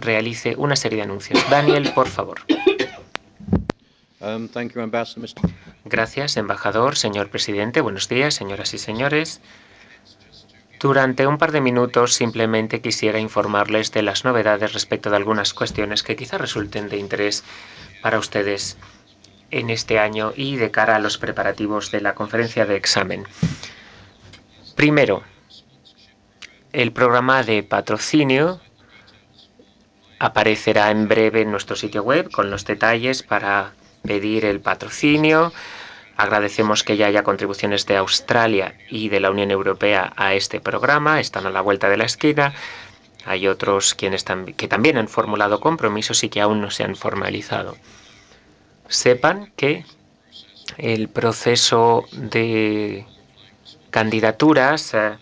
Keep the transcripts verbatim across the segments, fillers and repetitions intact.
realice una serie de anuncios. Daniel, por favor. Um, thank you, Ambassador, mister Gracias, embajador, señor presidente. Buenos días, señoras y señores. Durante un par de minutos simplemente quisiera informarles de las novedades respecto de algunas cuestiones que quizá resulten de interés para ustedes en este año y de cara a los preparativos de la conferencia de examen. Primero, el programa de patrocinio aparecerá en breve en nuestro sitio web con los detalles para pedir el patrocinio. Agradecemos que ya haya contribuciones de Australia y de la Unión Europea a este programa. Están a la vuelta de la esquina. Hay otros quienes tam que también han formulado compromisos y que aún no se han formalizado. Sepan que el proceso de candidaturas eh,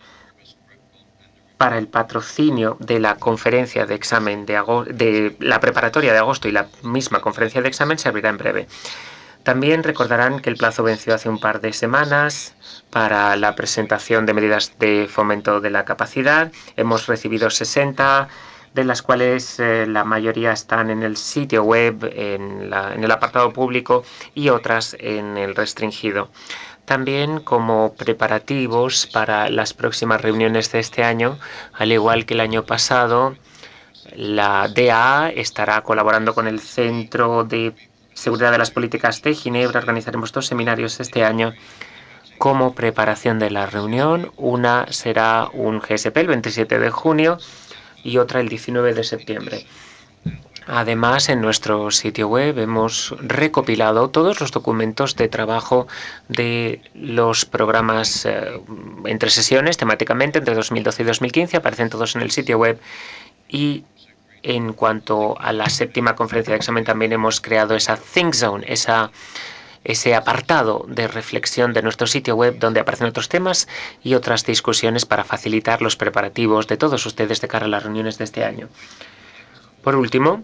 para el patrocinio de la conferencia de examen de, de la preparatoria de agosto y la misma conferencia de examen se abrirá en breve. También recordarán que el plazo venció hace un par de semanas para la presentación de medidas de fomento de la capacidad. Hemos recibido sesenta, de las cuales eh, la mayoría están en el sitio web, en, la, en el apartado público y otras en el restringido. También como preparativos para las próximas reuniones de este año, al igual que el año pasado, la D A A estará colaborando con el Centro de Seguridad de las Políticas de Ginebra. Organizaremos dos seminarios este año como preparación de la reunión. Una será un G S P el veintisiete de junio y otra el diecinueve de septiembre. Además, en nuestro sitio web hemos recopilado todos los documentos de trabajo de los programas eh, entre sesiones, temáticamente, entre dos mil doce y dos mil quince. Aparecen todos en el sitio web. Y en cuanto a la séptima conferencia de examen, también hemos creado esa Think Zone, esa, ese apartado de reflexión de nuestro sitio web donde aparecen otros temas y otras discusiones para facilitar los preparativos de todos ustedes de cara a las reuniones de este año. Por último,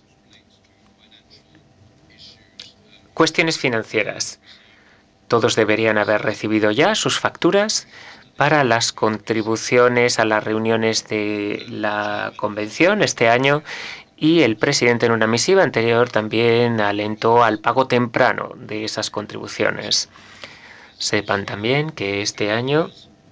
cuestiones financieras. Todos deberían haber recibido ya sus facturas para las contribuciones a las reuniones de la convención este año y el presidente en una misiva anterior también alentó al pago temprano de esas contribuciones. Sepan también que este año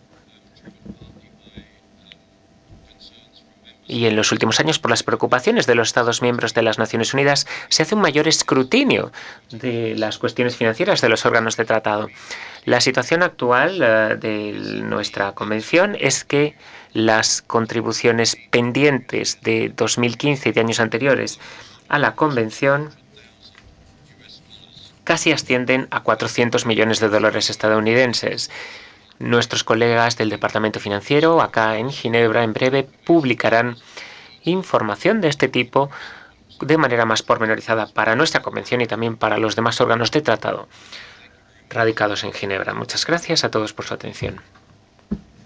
y en los últimos años, por las preocupaciones de los Estados miembros de las Naciones Unidas, se hace un mayor escrutinio de las cuestiones financieras de los órganos de tratado. La situación actual uh, de nuestra convención es que las contribuciones pendientes de dos mil quince y de años anteriores a la convención casi ascienden a cuatrocientos millones de dólares estadounidenses. Nuestros colegas del Departamento Financiero, acá en Ginebra, en breve publicarán información de este tipo de manera más pormenorizada para nuestra convención y también para los demás órganos de tratado radicados en Ginebra. Muchas gracias a todos por su atención.